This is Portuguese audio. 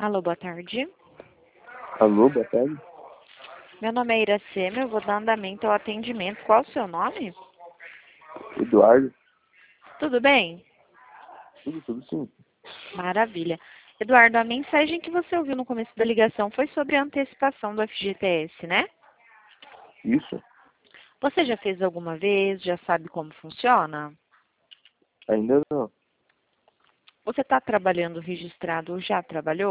Alô, boa tarde. Alô, boa tarde. Meu nome é Iracema, eu vou dar andamento ao atendimento. Qual o seu nome? Eduardo. Tudo bem? Tudo sim. Maravilha. Eduardo, a mensagem que você ouviu no começo da ligação foi sobre a antecipação do FGTS, né? Isso? Você já fez alguma vez? Já sabe como funciona? Ainda não. Você está trabalhando registrado ou já trabalhou?